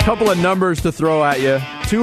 Couple of numbers to throw at you.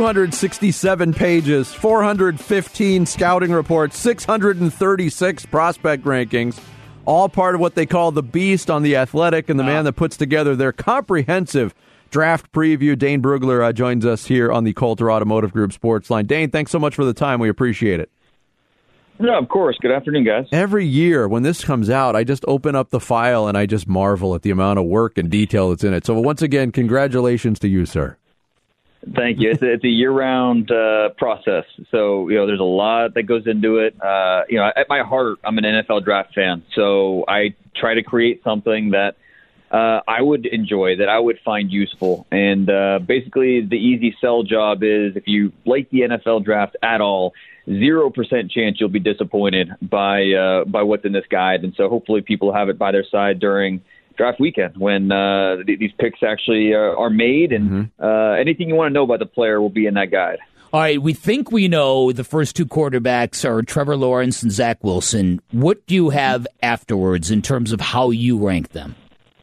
267 pages, 415 scouting reports, 636 prospect rankings, all part of what they call the Beast on The Athletic, and the man that puts together their comprehensive draft preview. Dane Brugler joins us here on the Coulter Automotive Group Sports Line. Dane, thanks so much for the time. We appreciate it. Yeah, of course. Good afternoon, guys. Every year when this comes out, I just open up the file and I just marvel at the amount of work and detail that's in it. So once again, congratulations to you, sir. Thank you. It's a year-round process. So, there's a lot that goes into it. At my heart, I'm an NFL draft fan. So I try to create something that I would enjoy, that I would find useful. And basically the easy sell job is if you like the NFL draft at all, 0% chance you'll be disappointed by what's in this guide. And so hopefully people have it by their side during draft weekend when these picks actually are made, and anything you want to know about the player will be in that guide. All right, we think we know the first two quarterbacks are Trevor Lawrence and Zach Wilson. What do you have afterwards in terms of how you rank them?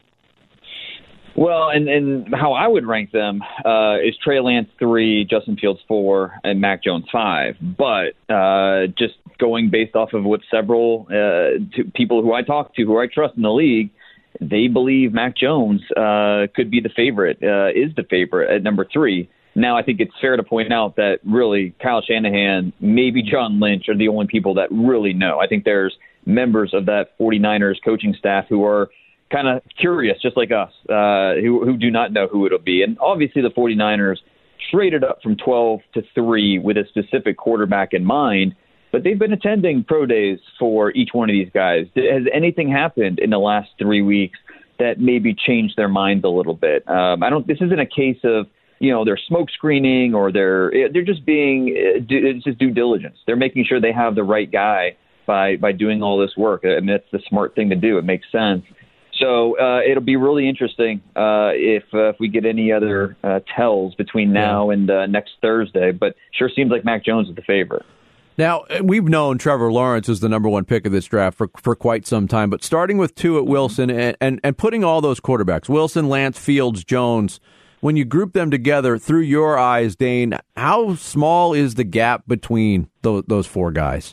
Well, and how I would rank them is Trey Lance 3, Justin Fields 4, and Mac Jones 5. But just going based off of what several people who I talk to, who I trust in the league, they believe Mac Jones could be the favorite, is the favorite at number 3. Now, I think it's fair to point out that really Kyle Shanahan, maybe John Lynch are the only people that really know. I think there's members of that 49ers coaching staff who are kind of curious, just like us, who do not know who it'll be. And obviously the 49ers traded up from 12 to 3 with a specific quarterback in mind, but they've been attending pro days for each one of these guys. Has anything happened in the last 3 weeks that maybe changed their minds a little bit? This isn't a case of, they're smoke screening or they're just being, it's just due diligence. They're making sure they have the right guy by doing all this work. I mean, that's the smart thing to do. It makes sense. So it'll be really interesting if we get any other tells between now and next Thursday. But sure seems like Mac Jones is the favorite. Now, we've known Trevor Lawrence is the number one pick of this draft for quite some time. But starting with 2 at Wilson and putting all those quarterbacks, Wilson, Lance, Fields, Jones, when you group them together through your eyes, Dane, how small is the gap between those 4 guys?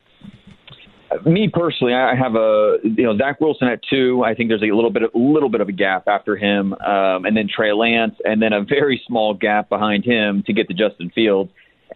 Me personally, I have Zach Wilson at 2. I think there's a little bit of a gap after him, and then Trey Lance, and then a very small gap behind him to get to Justin Fields.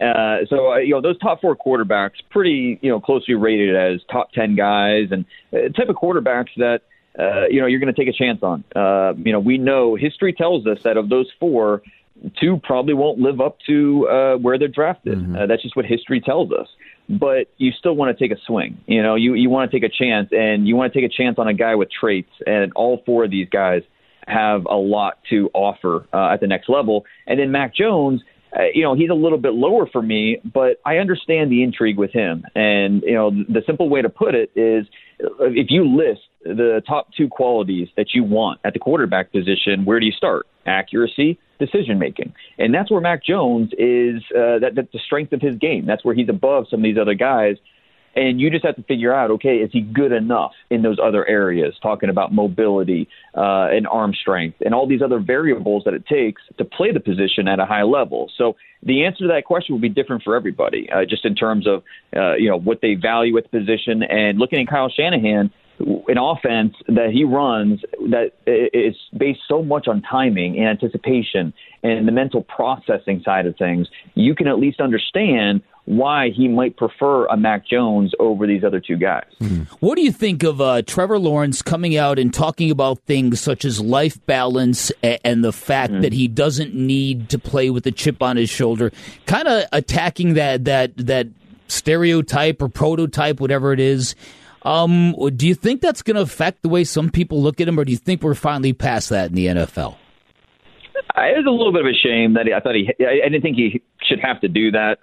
Those top 4 quarterbacks pretty closely rated as top 10 guys, and type of quarterbacks that you're going to take a chance on. We know history tells us that of those 4, 2 probably won't live up to where they're drafted. That's just what history tells us. But you still want to take a swing. You want to take a chance, and you want to take a chance on a guy with traits. And all 4 of these guys have a lot to offer at the next level. And then Mac Jones, he's a little bit lower for me, but I understand the intrigue with him. And, the simple way to put it is if you list the top 2 qualities that you want at the quarterback position, where do you start? Accuracy, decision-making. And that's where Mac Jones is, that's the strength of his game. That's where he's above some of these other guys. And you just have to figure out, okay, is he good enough in those other areas, talking about mobility and arm strength and all these other variables that it takes to play the position at a high level. So the answer to that question will be different for everybody, just in terms of, what they value at the position. And looking at Kyle Shanahan, an offense that he runs that is based so much on timing and anticipation and the mental processing side of things, you can at least understand why he might prefer a Mac Jones over these other 2 guys. What do you think of Trevor Lawrence coming out and talking about things such as life balance and the fact that he doesn't need to play with a chip on his shoulder, kind of attacking that stereotype or prototype, whatever it is? Do you think that's going to affect the way some people look at him, or do you think we're finally past that in the NFL? It was a little bit of a shame that I didn't think he should have to do that.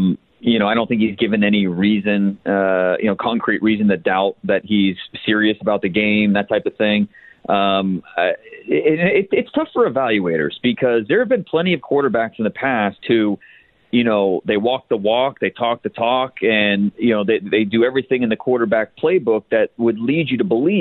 I don't think he's given any reason, concrete reason to doubt that he's serious about the game, that type of thing. It's tough for evaluators because there have been plenty of quarterbacks in the past who, they walk the walk, they talk the talk, and, they do everything in the quarterback playbook that would lead you to believe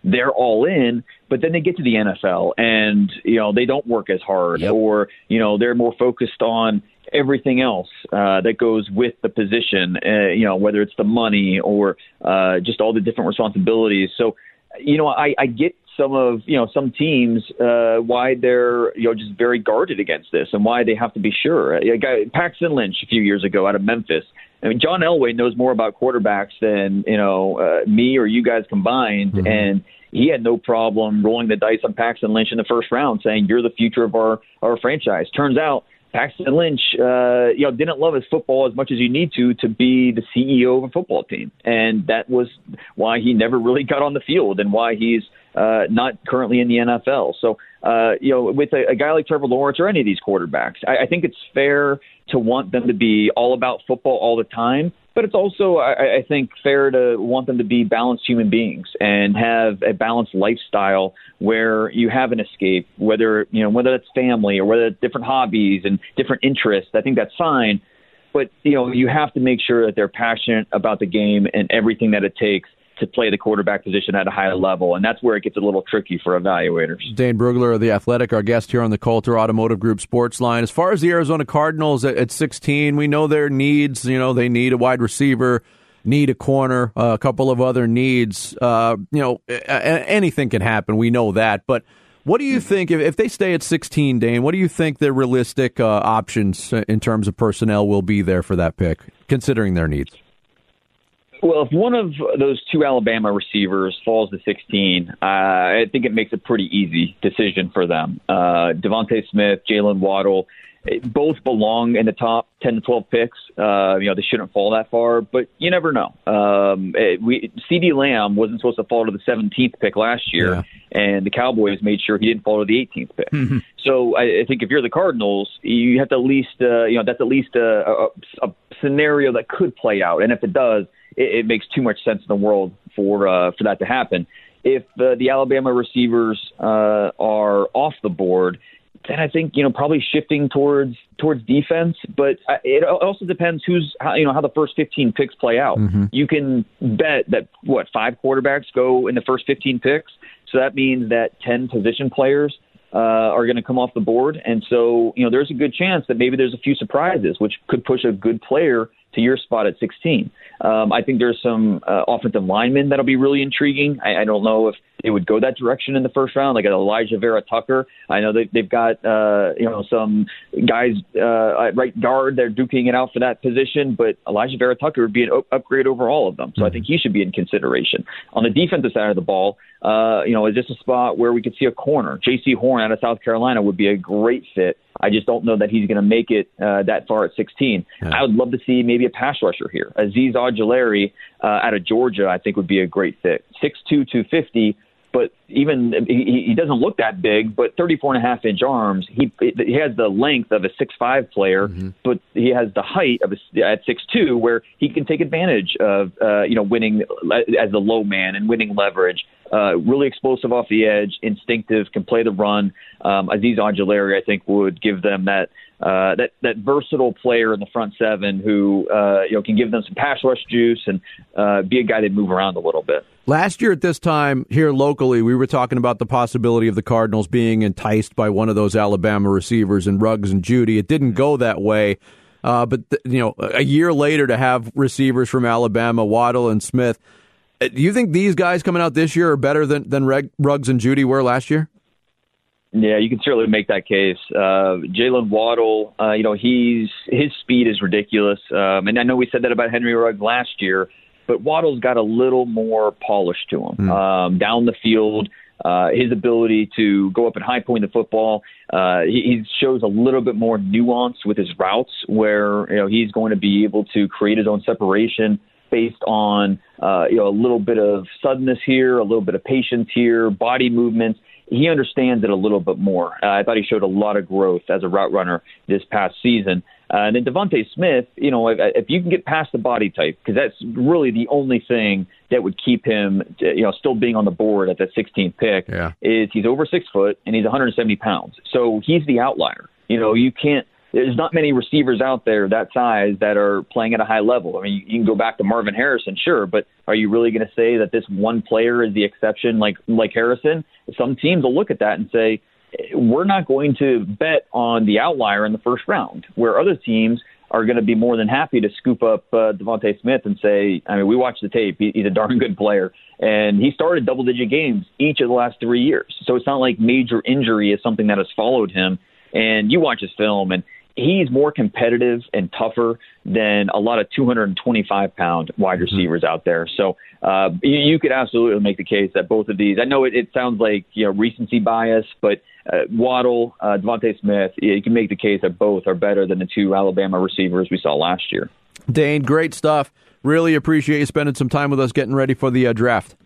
they're all in, but then they get to the NFL and, they don't work as hard. Yep. Or, they're more focused on everything else that goes with the position, whether it's the money or just all the different responsibilities. So, I get some teams why they're just very guarded against this and why they have to be sure. Paxton Lynch a few years ago out of Memphis. I mean, John Elway knows more about quarterbacks than me or you guys combined, Mm-hmm. and he had no problem rolling the dice on Paxton Lynch in the first round, saying you're the future of our franchise. Turns out Paxton Lynch, didn't love his football as much as you need to be the CEO of a football team, and that was why he never really got on the field and why he's not currently in the NFL. So, with a guy like Trevor Lawrence or any of these quarterbacks, I think it's fair to want them to be all about football all the time. But it's also, I think, fair to want them to be balanced human beings and have a balanced lifestyle where you have an escape, whether that's family or whether it's different hobbies and different interests. I think that's fine. But, you have to make sure that they're passionate about the game and everything that it takes to play the quarterback position at a high level. And that's where it gets a little tricky for evaluators. Dane Brugler of The Athletic, our guest here on the Coulter Automotive Group Sports Line. As far as the Arizona Cardinals at 16, we know their needs. They need a wide receiver, need a corner, a couple of other needs. Anything can happen. We know that. But what do you think, if they stay at 16, Dane, what do you think the realistic options in terms of personnel will be there for that pick, considering their needs? Well, if one of those two Alabama receivers falls to 16, I think it makes a pretty easy decision for them. Devontae Smith, Jalen Waddle, both belong in the top 10 to 12 picks. They shouldn't fall that far, but you never know. CeeDee Lamb wasn't supposed to fall to the 17th pick last year, and the Cowboys made sure he didn't fall to the 18th pick. Mm-hmm. So I think if you're the Cardinals, you have to at least, that's at least a scenario that could play out. And if it does, it makes too much sense in the world for that to happen. If the Alabama receivers are off the board, then I think probably shifting towards defense. But it also depends how the first 15 picks play out. Mm-hmm. You can bet that 5 quarterbacks go in the first 15 picks, so that means that 10 position players are going to come off the board, and so there's a good chance that maybe there's a few surprises, which could push a good player to your spot at 16. I think there's some offensive linemen that'll be really intriguing. I don't know if it would go that direction in the first round, like Elijah Vera Tucker. I know they've got some guys at right guard. They're duking it out for that position, but Elijah Vera Tucker would be an upgrade over all of them. So I think he should be in consideration. On the defensive side of the ball, is this a spot where we could see a corner? J.C. Horn out of South Carolina would be a great fit. I just don't know that he's going to make it that far at 16. Yeah. I would love to see maybe a pass rusher here. Azeez Ojulari out of Georgia, I think, would be a great fit. 6'2", 250, but even he doesn't look that big, but 34.5-inch arms. He has the length of a 6'5" player, mm-hmm. but he has the height of at 6'2", where he can take advantage of winning as the low man and winning leverage. Really explosive off the edge, instinctive, can play the run. Azeez Ojulari, I think, would give them that versatile player in the front seven who can give them some pass rush juice and be a guy that move around a little bit. Last year at this time here locally, we were talking about the possibility of the Cardinals being enticed by one of those Alabama receivers in Ruggs and Judy. It didn't go that way, but a year later to have receivers from Alabama, Waddle and Smith. Do you think these guys coming out this year are better than Ruggs and Judy were last year? Yeah, you can certainly make that case. Jalen Waddle, his speed is ridiculous. And I know we said that about Henry Ruggs last year, but Waddle's got a little more polish to him. Down the field, his ability to go up and high point the football, he shows a little bit more nuance with his routes where he's going to be able to create his own separation based on a little bit of suddenness here, a little bit of patience here, body movements. He understands it a little bit more. I thought he showed a lot of growth as a route runner this past season. And then Devontae Smith, if you can get past the body type, because that's really the only thing that would keep him, still being on the board at that 16th pick, is he's over 6 foot and he's 170 pounds. So he's the outlier. You can't there's not many receivers out there that size that are playing at a high level. I mean, you can go back to Marvin Harrison, sure, but are you really going to say that this one player is the exception like Harrison? Some teams will look at that and say, we're not going to bet on the outlier in the first round, where other teams are going to be more than happy to scoop up Devontae Smith and say, I mean, we watched the tape. He's a darn good player. And he started double-digit games each of the last 3 years. So it's not like major injury is something that has followed him. And you watch his film, and he's more competitive and tougher than a lot of 225-pound wide receivers out there. So you could absolutely make the case that both of these, I know it sounds like recency bias, but Waddle, Devontae Smith, you can make the case that both are better than the two Alabama receivers we saw last year. Dane, great stuff. Really appreciate you spending some time with us getting ready for the draft.